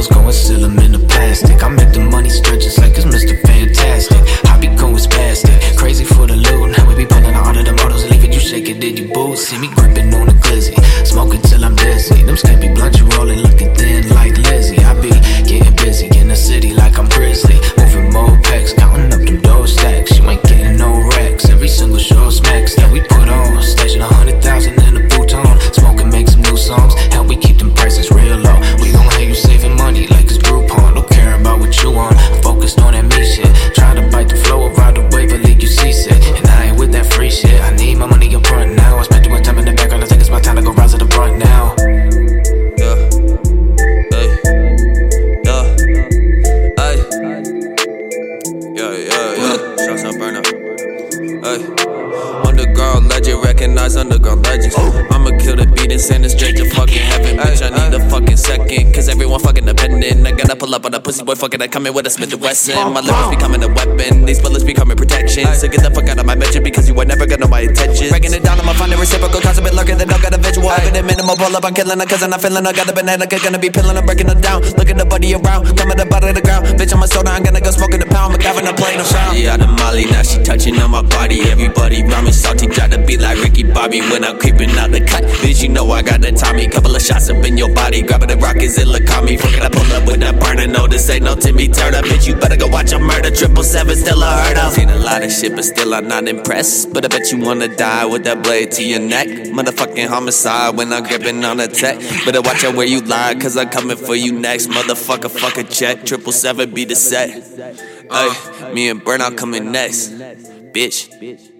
pills, go and seal them in the plastic. I make the money stretch just like it's Mr. Fantastic. I be going spastic, crazy for the loot. Now we be pulling out of the models, leave it, you shake it, did you boo? See me gripping on the glizzy, smoking till I'm dizzy. Them skimpy blunt you rolling, looking thin like Lizzie. I be getting busy in the city like I'm Grizzly, moving more packs, counting up them dough stacks. You ain't getting no racks, every single show smacks that we put on. Station 100,000 in the futon, smoking, make some new songs. Help we keep them prices real low. We gon' have you saving money like it's Groupon. Don't care about what you want, I'm focused on that me shit. Try to bite the flow, ride the wave, but leave you seasick. And I ain't with that free shit, I need my money up front now. I spent too much time in the background, I think it's my time to go rise to the front now. Shouts out Burnout. Underground legend, recognize underground legends. I'ma kill the beat and send it straight to fucking heaven. Bitch, I need a fucking second, cause everyone fucking dependent. I gotta pull up on a pussy boy fucking, I come in with a Smith & Wesson. My lyrics becoming a weapon, these bullets becoming protection. So get the fuck out of my mention, because you were never gonna know my intentions. Breaking it down, I'ma find a reciprocal cause I've been lurking, then I got a visual. Evident minimal, pull up, I'm killing her cause I'm not feeling. I got a banana, gonna be peeling, I'm breaking it down. Look at the body around, coming up out of the ground. Bitch, I'm a soda, I'm gonna go smoking the pound. McGavin, I'm playing no sound. Yeah, out of Molly, now she touching on my body. Everybody around me salty, try to be like Ricky Bobby when I'm creeping out the cut. Bitch, you know I got the Tommy. Couple of shots up in your body, grabbing the rockets, it look on me. Fucking I pull up with that burner, no, this ain't no Timmy Turner. Bitch, you better go watch a murder. 777 still a hurt of. Seen a lot of shit, but still I'm not impressed. But I bet you wanna die with that blade to your neck. Motherfucking homicide when I'm gripping on the tech. Better watch out where you lie, cause I'm coming for you next. Motherfucker, fuck a check. 777 be the set. Me and Burnout coming next, bitch.